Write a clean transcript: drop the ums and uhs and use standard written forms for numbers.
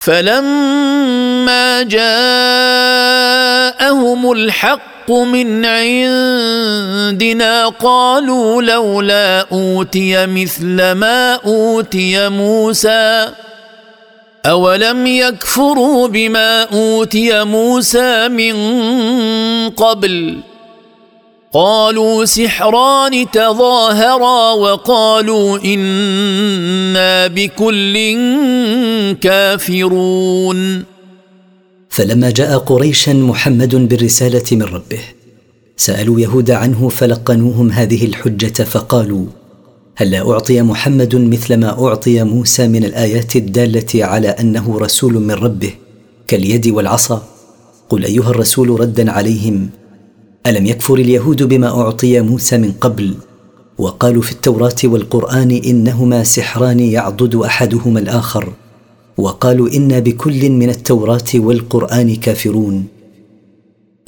فلما جاءهم الحق من عندنا قالوا لولا أوتي مثل ما أوتي موسى أولم يكفروا بما أوتي موسى من قبل قالوا سحران تظاهرا وقالوا إنا بكل كافرون. فلما جاء قريشا محمد بالرسالة من ربه سألوا يهود عنه فلقنوهم هذه الحجة فقالوا هل أعطي محمد مثل ما أعطي موسى من الآيات الدالة على أنه رسول من ربه كاليد والعصا؟ قل أيها الرسول ردا عليهم ألم يكفر اليهود بما أعطي موسى من قبل وقالوا في التوراة والقرآن إنهما سحران يعضد أحدهما الآخر وقالوا إنا بكل من التوراة والقرآن كافرون.